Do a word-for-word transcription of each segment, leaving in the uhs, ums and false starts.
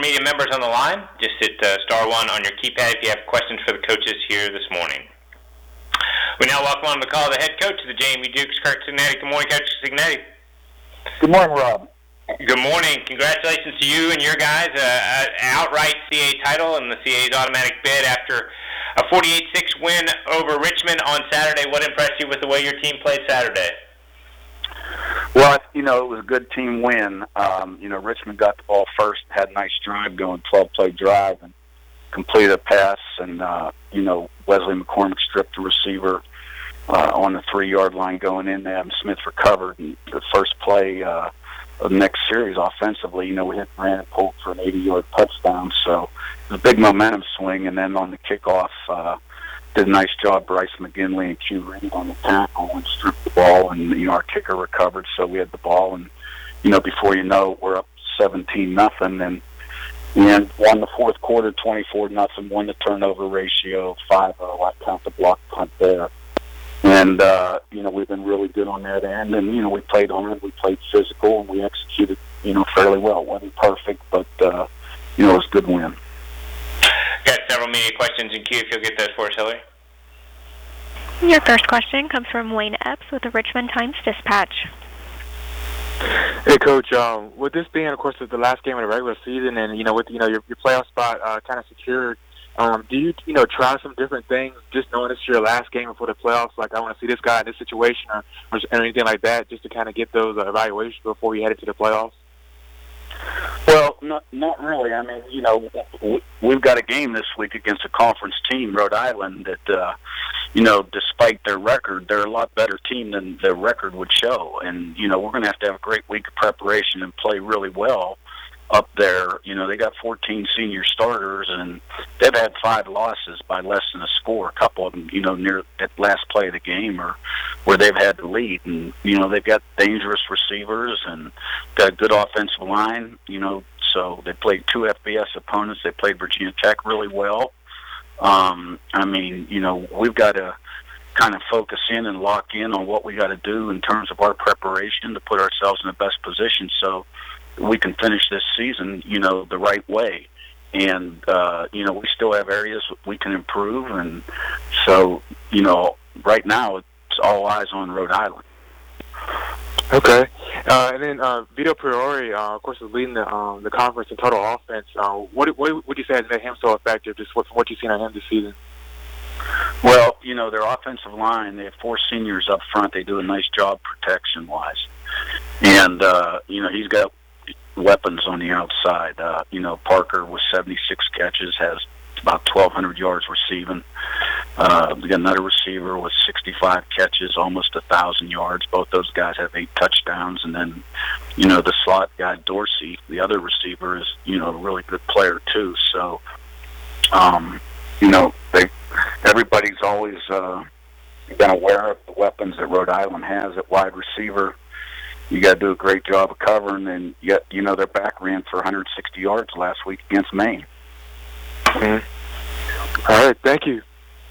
media members on the line. Just hit uh, star one on your keypad if you have questions for the coaches here this morning. We now welcome on the call the head coach of the J M U Dukes, Kirk Cignetti. Good morning, Coach Cignetti. Good morning, Rob. Good morning. Congratulations to you and your guys. Uh, an outright C A title and the C A's automatic bid after a forty-eight six win over Richmond on Saturday. What impressed you with the way your team played Saturday? Well, you know, it was a good team win. Um, you know, Richmond got the ball first, had a nice drive going, twelve-play drive, and completed a pass. And, uh, you know, Wesley McCormick stripped the receiver uh, on the three-yard line going in. Adam Smith recovered. And the first play uh, of the next series offensively, you know, we hit Brandon Polk for an eighty-yard touchdown. So it was a big momentum swing. And then on the kickoff, uh, did a nice job, Bryce McGinley and Q Reed on the tackle and stripped the ball, and, you know, our kicker recovered, so we had the ball, and, you know, before you know it, we're up seventeen nothing, and we won the fourth quarter twenty-four nothing, won the turnover ratio five oh. I count the block punt there. And, uh, you know, we've been really good on that end, and, you know, we played hard, we played physical, and we executed, you know, fairly well. It wasn't perfect, but, uh, you know, it was a good win. Got several media questions in queue if you'll get those for us, Hillary. Your first question comes from Wayne Epps with the Richmond Times-Dispatch. Hey, Coach. Um, with this being, of course, the last game of the regular season, and you know, with you know your, your playoff spot uh, kind of secured, um, do you you know try some different things, just knowing this is your last game before the playoffs? Like, I want to see this guy in this situation, or, or anything like that, just to kind of get those uh, evaluations before you head into the playoffs. Well, not not really. I mean, you know, we've got a game this week against a conference team, Rhode Island, that, uh, you know, despite their record, they're a lot better team than their record would show. And, you know, we're going to have to have a great week of preparation and play really well up there. You know, they got fourteen senior starters, and they've had five losses by less than a score. A couple of them, you know, near that last play of the game or where they've had the lead. And, you know, they've got dangerous receivers and got a good offensive line, you know, so they played two F B S opponents. They played Virginia Tech really well. Um, I mean, you know, we've got to kind of focus in and lock in on what we got to do in terms of our preparation to put ourselves in the best position so we can finish this season, you know, the right way. And, uh, you know, we still have areas we can improve. And so, you know, right now it's all eyes on Rhode Island. Okay. Uh, and then uh, Vito Priori, uh, of course, is leading the um, the conference in total offense. Uh, what what would you say has made him so effective, just what, from what you've seen on him this season? Well, you know, their offensive line, they have four seniors up front. They do a nice job protection-wise. And, uh, you know, he's got weapons on the outside. Uh, you know, Parker with seventy-six catches has about twelve hundred yards receiving. Uh, we got another receiver with sixty-five catches, almost one thousand yards. Both those guys have eight touchdowns. And then, you know, the slot guy, Dorsey, the other receiver, is, you know, a really good player too. So, um, you know, they everybody's always uh, been aware of the weapons that Rhode Island has at wide receiver. You got to do a great job of covering, and yet, you know, their back ran for one hundred sixty yards last week against Maine. Mm-hmm. All right, thank you.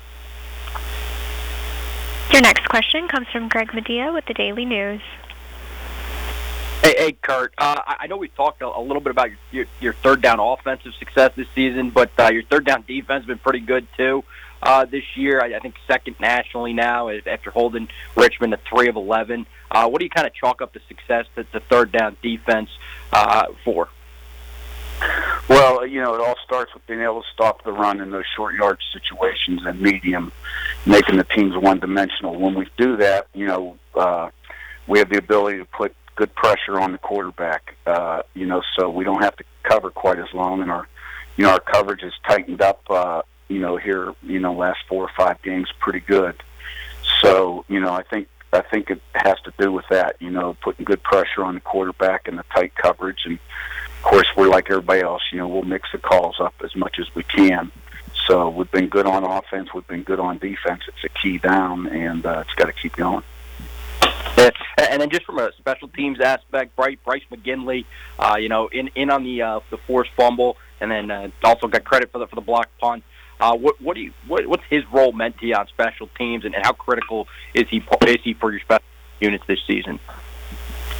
Your next question comes from Greg Medea with the Daily News. Hey, hey, Kurt. Uh, I know we talked a, a little bit about your, your, your third down offensive success this season, but uh, your third down defense has been pretty good too uh, this year. I, I think second nationally now after holding Richmond to three of eleven. Uh, what do you kind of chalk up the success that the third down defense uh, for? Well, you know, it all starts with being able to stop the run in those short yard situations and medium, making the teams one-dimensional. When we do that, you know, uh, we have the ability to put good pressure on the quarterback, uh, you know, so we don't have to cover quite as long, and our, you know, our coverage has tightened up, uh, you know, here, you know, last four or five games pretty good. So, you know, I think I think it has to do with that, you know, putting good pressure on the quarterback and the tight coverage. And, of course, we're like everybody else, you know, we'll mix the calls up as much as we can. So we've been good on offense. We've been good on defense. It's a key down, and uh, it's got to keep going. Yeah. And then just from a special teams aspect, Bryce, Bryce McGinley, uh, you know, in, in on the uh, the forced fumble, and then uh, also got credit for the for the block punt. Uh, what what do you what, what's his role meant to you on special teams, and, and how critical is he is he for your special units this season? Oh,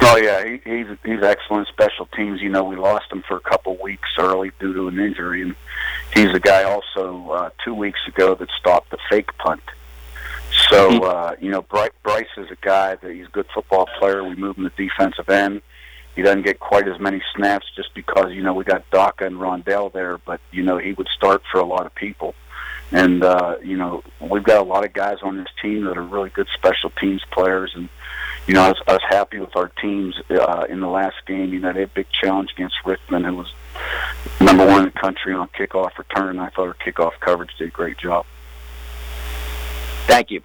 Oh yeah, he, he's he's excellent special teams. You know, we lost him for a couple weeks early due to an injury, and he's a guy also uh, two weeks ago that stopped the fake punt. So uh, you know, Bryce, Bryce is a guy that he's a good football player. We move him to defensive end. He doesn't get quite as many snaps just because you know we got Daka and Rondell there, but you know he would start for a lot of people. And, uh, you know, we've got a lot of guys on this team that are really good special teams players. And, you know, I was, I was happy with our teams uh, in the last game. You know, they had a big challenge against Richmond, who was number one in the country on kickoff return. And I thought our kickoff coverage did a great job. Thank you.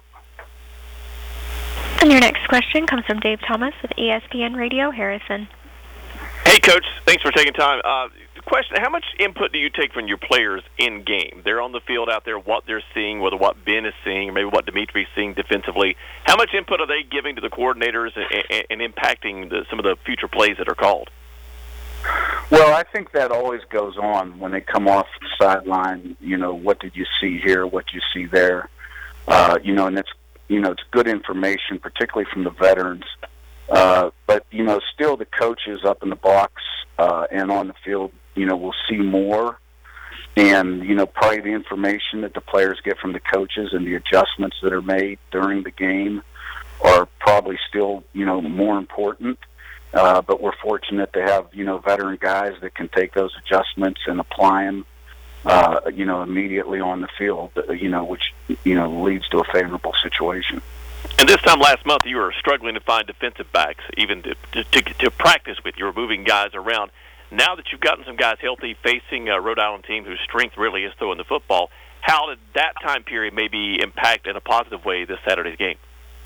And your next question comes from Dave Thomas with E S P N Radio Harrison. Hey, Coach. Thanks for taking time. Uh, question, how much input do you take from your players in game? They're on the field out there, what they're seeing, whether what Ben is seeing, or maybe what Dimitri's seeing defensively. How much input are they giving to the coordinators and, and, and impacting the, some of the future plays that are called? Well, I think that always goes on when they come off the sideline. You know, what did you see here? What did you see there? Uh, you know, and it's, you know, it's good information, particularly from the veterans. Uh, but, you know, still the coaches up in the box uh, and on the field, you know, will see more. And, you know, probably the information that the players get from the coaches and the adjustments that are made during the game are probably still, you know, more important. Uh, but we're fortunate to have, you know, veteran guys that can take those adjustments and apply them, uh, you know, immediately on the field, you know, which, you know, leads to a favorable situation. And this time last month, you were struggling to find defensive backs, even to, to, to practice with. You were moving guys around. Now that you've gotten some guys healthy, facing a Rhode Island team whose strength really is throwing the football, how did that time period maybe impact in a positive way this Saturday's game?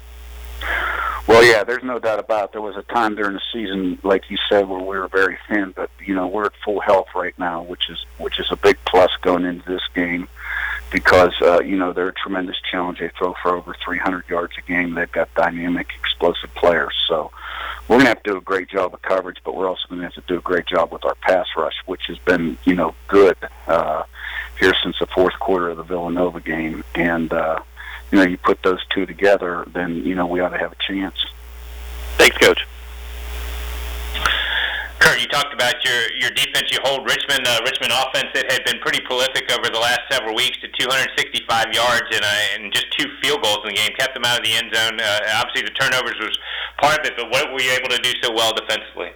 Well, yeah, there's no doubt about it. There was a time during the season, like you said, where we were very thin, but, you know, we're at full health right now, which is which is a big plus going into this game because, uh, you know, they're a tremendous challenge. They throw for over three hundred yards a game. They've got dynamic, explosive players. So we're going to have to do a great job of coverage, but we're also going to have to do a great job with our pass rush, which has been, you know, good uh, here since the fourth quarter of the Villanova game. And, uh, you know, you put those two together, then, you know, we ought to have a chance. Thanks, Coach. Kurt, you talked about your, your defense. You hold Richmond, uh, Richmond offense that had been pretty prolific over the last several weeks to two hundred sixty-five yards and, uh, and just two field goals in the game, kept them out of the end zone. Uh, obviously, the turnovers was part of it, but what were you able to do so well defensively?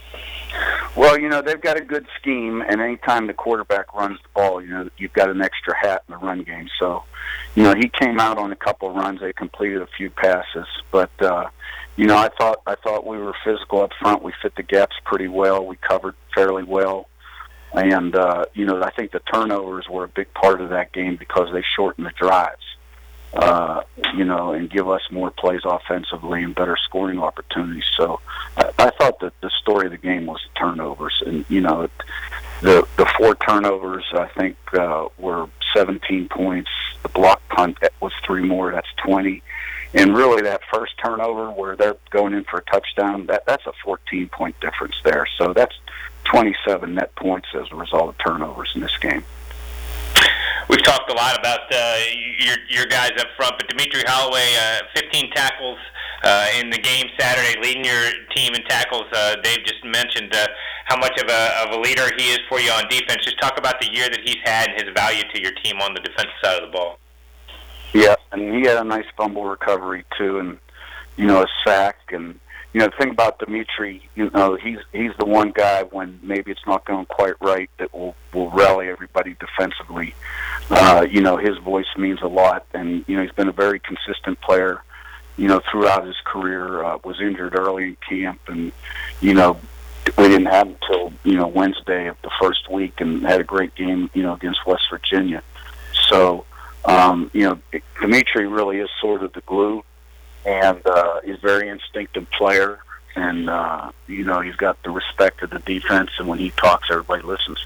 Well, you know, they've got a good scheme, and anytime the quarterback runs the ball, you know, you've got an extra hat in the run game. So, you know, he came out on a couple of runs. They completed a few passes. But, uh, you know, I thought I thought we were physical up front. We fit the gaps pretty well. We covered fairly well. And, uh, you know, I think the turnovers were a big part of that game because they shortened the drives, uh, you know, and give us more plays offensively and better scoring opportunities. So I, I thought that the story of the game was the turnovers. And, you know, it, the the four turnovers, I think, uh, were seventeen points. The block punt was three more. That's twenty. And really that first turnover where they're going in for a touchdown, that that's a fourteen-point difference there. So that's twenty-seven net points as a result of turnovers in this game. We've talked a lot about uh, your your guys up front, but Dimitri Holloway, uh, fifteen tackles uh, in the game Saturday, leading your team in tackles. Uh, Dave just mentioned uh, how much of a of a leader he is for you on defense. Just talk about the year that he's had and his value to your team on the defensive side of the ball. Yeah, and he had a nice fumble recovery too, and you know a sack. And you know the thing about Dimitri, you know he's he's the one guy when maybe it's not going quite right that will will rally everybody defensively. Uh, you know his voice means a lot, and you know he's been a very consistent player. You know throughout his career, uh, was injured early in camp, and you know we didn't have him until you know Wednesday of the first week, and had a great game you know against West Virginia. So. Um, you know, Dimitri really is sort of the glue, and uh, he's a very instinctive player, and, uh, you know, he's got the respect of the defense, and when he talks, everybody listens.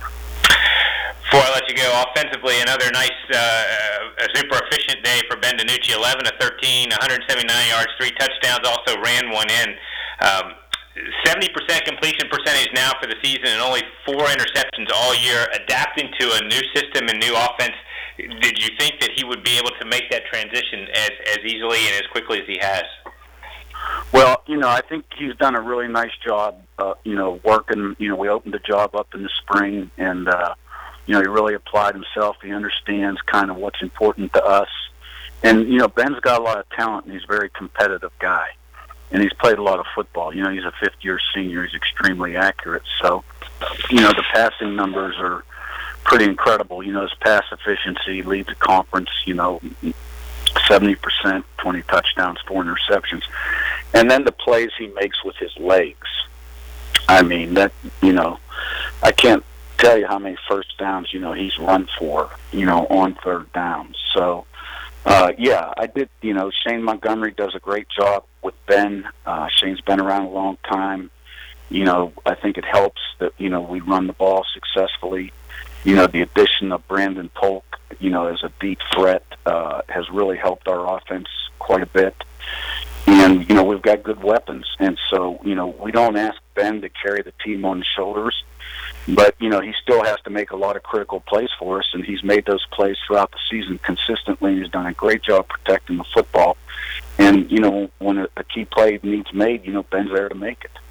Before I let you go, offensively, another nice, uh, a super efficient day for Ben DiNucci, eleven to thirteen, one hundred seventy-nine yards, three touchdowns, also ran one in. Um, seventy percent completion percentage now for the season and only four interceptions all year, adapting to a new system and new offense. Did you think that he would be able to make that transition as, as easily and as quickly as he has? Well, you know, I think he's done a really nice job, uh, you know, working. You know, we opened the job up in the spring, and, uh, you know, he really applied himself. He understands kind of what's important to us. And, you know, Ben's got a lot of talent, and he's a very competitive guy. And he's played a lot of football. You know, he's a fifth-year senior. He's extremely accurate. So, you know, the passing numbers are pretty incredible. You know, his pass efficiency leads the conference, you know, seventy percent, twenty touchdowns, four interceptions. And then the plays he makes with his legs. I mean, that, you know, I can't tell you how many first downs, you know, he's run for, you know, on third down. So, uh, yeah, I did, you know, Shane Montgomery does a great job with Ben. Uh, Shane's been around a long time. You know, I think it helps that, you know, we run the ball successfully. You know, the addition of Brandon Polk, you know, as a deep threat uh, has really helped our offense quite a bit. And, you know, we've got good weapons. And so, you know, we don't ask Ben to carry the team on his shoulders. But, you know, he still has to make a lot of critical plays for us, and he's made those plays throughout the season consistently. He's done a great job protecting the football. And, you know, when a, a key play needs made, you know, Ben's there to make it.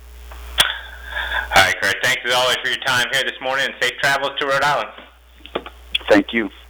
All right, Kurt. Thanks as always for your time here this morning, and safe travels to Rhode Island. Thank you.